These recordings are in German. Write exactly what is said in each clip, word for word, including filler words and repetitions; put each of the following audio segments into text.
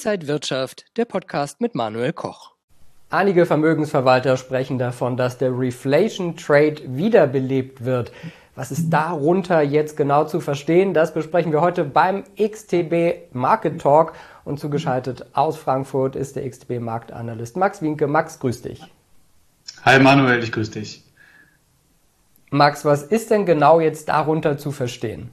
Inside Wirtschaft, der Podcast mit Manuel Koch. Einige Vermögensverwalter sprechen davon, dass der Reflation Trade wiederbelebt wird. Was ist darunter jetzt genau zu verstehen? Das besprechen wir heute beim X T B Market Talk. Und zugeschaltet aus Frankfurt ist der X T B Marktanalyst Max Wienke. Max, grüß dich. Hi Manuel, ich grüße dich. Max, was ist denn genau jetzt darunter zu verstehen?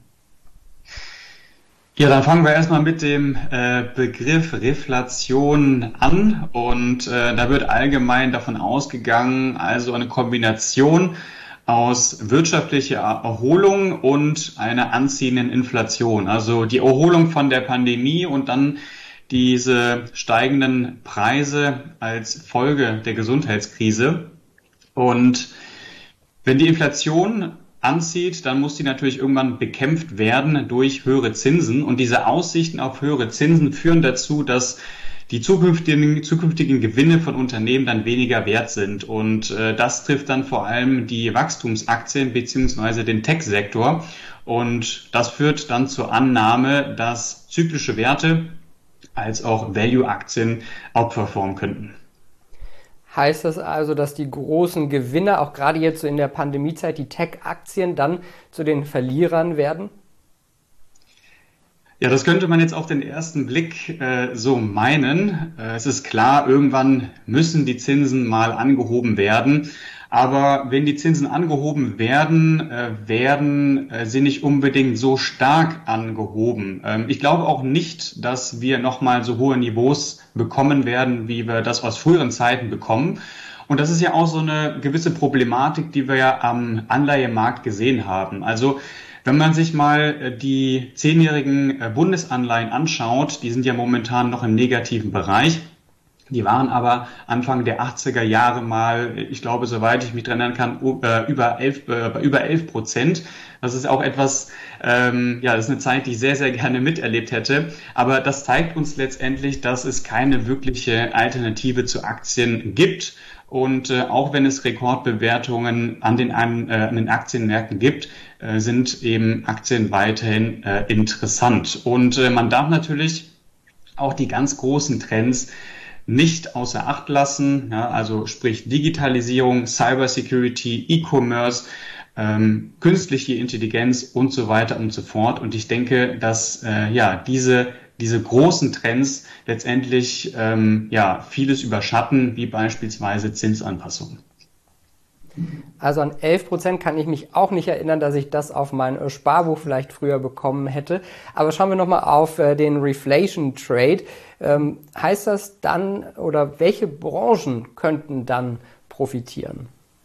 Ja, dann fangen wir erstmal mit dem äh, Begriff Reflation an und äh, da wird allgemein davon ausgegangen, also eine Kombination aus wirtschaftlicher Erholung und einer anziehenden Inflation. Also die Erholung von der Pandemie und dann diese steigenden Preise als Folge der Gesundheitskrise. Und wenn die Inflation anzieht, dann muss die natürlich irgendwann bekämpft werden durch höhere Zinsen. Und diese Aussichten auf höhere Zinsen führen dazu, dass die zukünftigen, zukünftigen Gewinne von Unternehmen dann weniger wert sind. Und äh, das trifft dann vor allem die Wachstumsaktien beziehungsweise den Tech-Sektor. Und das führt dann zur Annahme, dass zyklische Werte als auch Value-Aktien outperformen könnten. Heißt das also, dass die großen Gewinner, auch gerade jetzt so in der Pandemiezeit, die Tech-Aktien dann zu den Verlierern werden? Ja, das könnte man jetzt auf den ersten Blick äh, so meinen. Äh, es ist klar, irgendwann müssen die Zinsen mal angehoben werden. Aber wenn die Zinsen angehoben werden, äh, werden äh, sie nicht unbedingt so stark angehoben. Ähm, ich glaube auch nicht, dass wir nochmal so hohe Niveaus bekommen werden, wie wir das aus früheren Zeiten bekommen. Und das ist ja auch so eine gewisse Problematik, die wir ja am Anleihemarkt gesehen haben. Also wenn man sich mal die zehnjährigen Bundesanleihen anschaut, die sind ja momentan noch im negativen Bereich. Die waren aber Anfang der achtziger Jahre mal, ich glaube, soweit ich mich daran erinnern kann, über elf, über elf Prozent. Das ist auch etwas, ähm, ja, das ist eine Zeit, die ich sehr, sehr gerne miterlebt hätte. Aber das zeigt uns letztendlich, dass es keine wirkliche Alternative zu Aktien gibt. Und äh, auch wenn es Rekordbewertungen an den, an, äh, an den Aktienmärkten gibt, äh, sind eben Aktien weiterhin äh, interessant. Und äh, man darf natürlich auch die ganz großen Trends nicht außer Acht lassen, ja, also sprich Digitalisierung, Cybersecurity, E-Commerce, ähm, künstliche Intelligenz und so weiter und so fort. Und ich denke, dass äh, ja diese diese großen Trends letztendlich ähm, ja vieles überschatten, wie beispielsweise Zinsanpassungen. Also an elf Prozent kann ich mich auch nicht erinnern, dass ich das auf mein Sparbuch vielleicht früher bekommen hätte. Aber schauen wir nochmal auf äh, den Reflation Trade. Ähm, heißt das dann, oder welche Branchen könnten dann profitieren?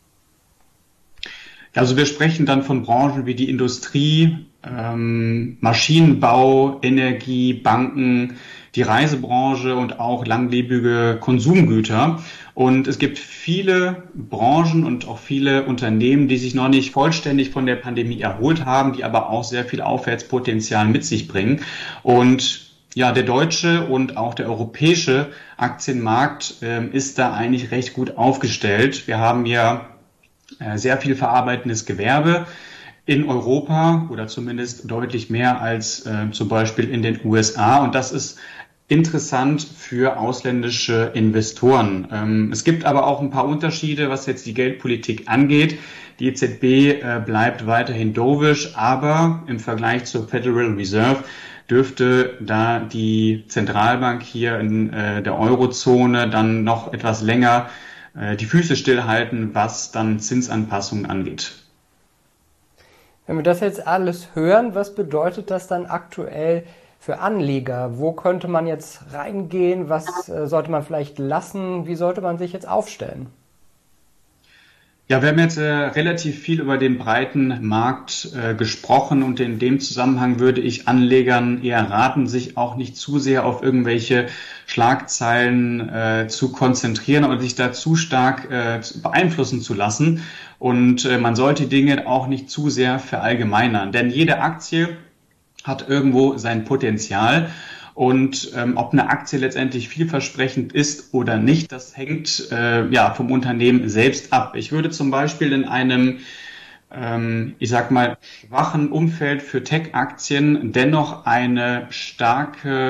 Also wir sprechen dann von Branchen wie die Industrie, ähm, Maschinenbau, Energie, Banken, die Reisebranche und auch langlebige Konsumgüter. Und es gibt viele Branchen und auch viele Unternehmen, die sich noch nicht vollständig von der Pandemie erholt haben, die aber auch sehr viel Aufwärtspotenzial mit sich bringen. Und ja, der deutsche und auch der europäische Aktienmarkt äh, ist da eigentlich recht gut aufgestellt. Wir haben ja äh, sehr viel verarbeitendes Gewerbe in Europa oder zumindest deutlich mehr als äh, zum Beispiel in den U S A. Und das ist interessant für ausländische Investoren. Ähm, es gibt aber auch ein paar Unterschiede, was jetzt die Geldpolitik angeht. Die E Z B äh, bleibt weiterhin dovish, aber im Vergleich zur Federal Reserve dürfte da die Zentralbank hier in äh, der Eurozone dann noch etwas länger äh, die Füße stillhalten, was dann Zinsanpassungen angeht. Wenn wir das jetzt alles hören, was bedeutet das dann aktuell für Anleger? Wo könnte man jetzt reingehen? Was äh, sollte man vielleicht lassen? Wie sollte man sich jetzt aufstellen? Ja, wir haben jetzt äh, relativ viel über den breiten Markt äh, gesprochen und in dem Zusammenhang würde ich Anlegern eher raten, sich auch nicht zu sehr auf irgendwelche Schlagzeilen äh, zu konzentrieren oder sich da zu stark äh, beeinflussen zu lassen. Und äh, man sollte Dinge auch nicht zu sehr verallgemeinern, denn jede Aktie hat irgendwo sein Potenzial. Und ähm, ob eine Aktie letztendlich vielversprechend ist oder nicht, das hängt äh, ja vom Unternehmen selbst ab. Ich würde zum Beispiel in einem, ähm, ich sag mal, schwachen Umfeld für Tech-Aktien dennoch eine starke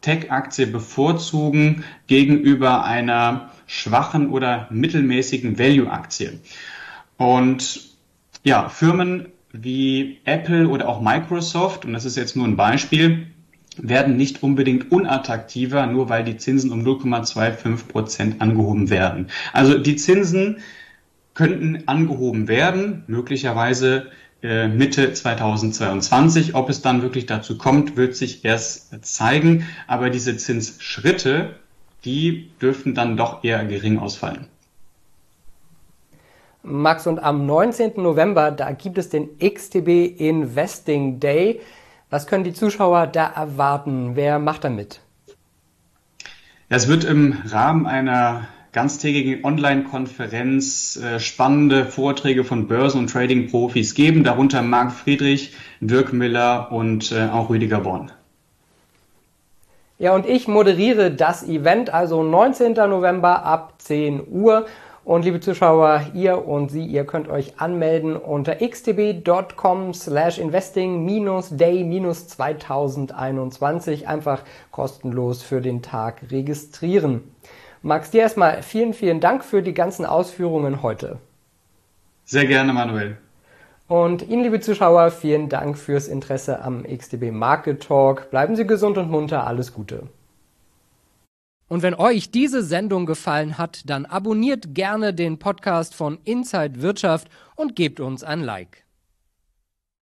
Tech-Aktie bevorzugen gegenüber einer schwachen oder mittelmäßigen Value-Aktie. Und ja, Firmen wie Apple oder auch Microsoft, und das ist jetzt nur ein Beispiel, werden nicht unbedingt unattraktiver, nur weil die Zinsen um null Komma fünfundzwanzig Prozent angehoben werden. Also die Zinsen könnten angehoben werden, möglicherweise äh, Mitte zweitausendzweiundzwanzig. Ob es dann wirklich dazu kommt, wird sich erst zeigen. Aber diese Zinsschritte, die dürften dann doch eher gering ausfallen. Max, und am neunzehnten November, da gibt es den X T B Investing Day. Was können die Zuschauer da erwarten? Wer macht da mit? Es wird im Rahmen einer ganztägigen Online-Konferenz äh, spannende Vorträge von Börsen- und Trading-Profis geben, darunter Marc Friedrich, Dirk Miller und äh, auch Rüdiger Born. Ja, und ich moderiere das Event, also neunzehnten November ab zehn Uhr. Und liebe Zuschauer, ihr und Sie, ihr könnt euch anmelden unter xtb.com slash investing minus day minus zweitausendeinundzwanzig. Einfach kostenlos für den Tag registrieren. Max, dir erstmal vielen, vielen Dank für die ganzen Ausführungen heute. Sehr gerne, Manuel. Und Ihnen, liebe Zuschauer, vielen Dank fürs Interesse am X T B Market Talk. Bleiben Sie gesund und munter, alles Gute. Und wenn euch diese Sendung gefallen hat, dann abonniert gerne den Podcast von Inside Wirtschaft und gebt uns ein Like.